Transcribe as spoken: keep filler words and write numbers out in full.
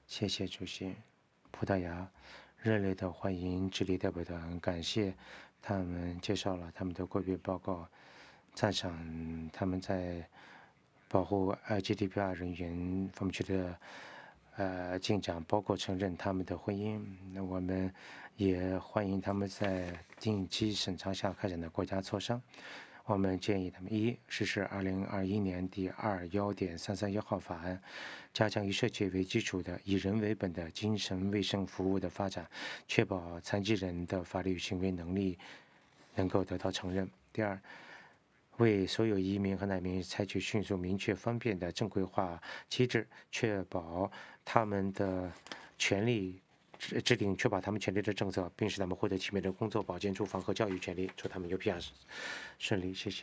谢谢主席。葡萄牙热烈的欢迎智利代表团，感谢他们介绍了他们的国别报告，赞赏他们在保护 L G B T 人员方面取得呃进展，包括承认他们的婚姻。那我们也欢迎他们在定期审查下开展的国家磋商。我们建议他们：一、实施二零二一年第二幺点三三一号法案，加强以社区为基础的以人为本的精神卫生服务的发展，确保残疾人的法律行为能力能够得到承认。第二，为所有移民和难民采取迅速、明确、方便的正规化机制，确保他们的权利制制定确保他们权利的政策，并使他们获得齐美的工作、保健、住房和教育权利，祝他们 U P R 顺利。谢谢。